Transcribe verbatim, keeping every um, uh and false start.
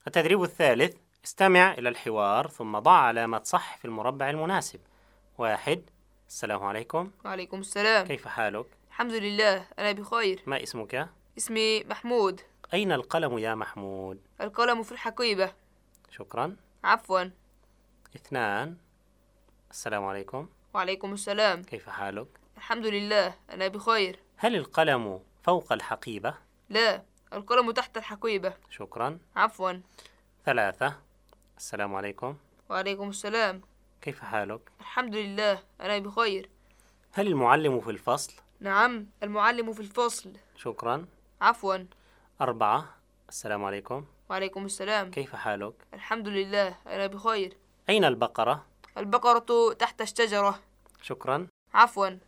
التدريب الثالث: استمع إلى الحوار ثم ضع علامة صح في المربع المناسب. واحد: السلام عليكم. وعليكم السلام. كيف حالك؟ الحمد لله، أنا بخير. ما اسمك؟ اسمي محمود. أين القلم يا محمود؟ القلم في الحقيبة. شكرا. عفوا. اثنان: السلام عليكم. وعليكم السلام. كيف حالك؟ الحمد لله، أنا بخير. هل القلم فوق الحقيبة؟ لا، القلم تحت الحقيبة. شكرا. عفوا. ثلاثة: السلام عليكم. وعليكم السلام. كيف حالك؟ الحمد لله، أنا بخير. هل المعلم في الفصل؟ نعم، المعلم في الفصل. شكرا. عفوا. أربعة: السلام عليكم. وعليكم السلام. كيف حالك؟ الحمد لله، أنا بخير. أين البقرة؟ البقرة تحت الشجرة. شكرا. عفوا.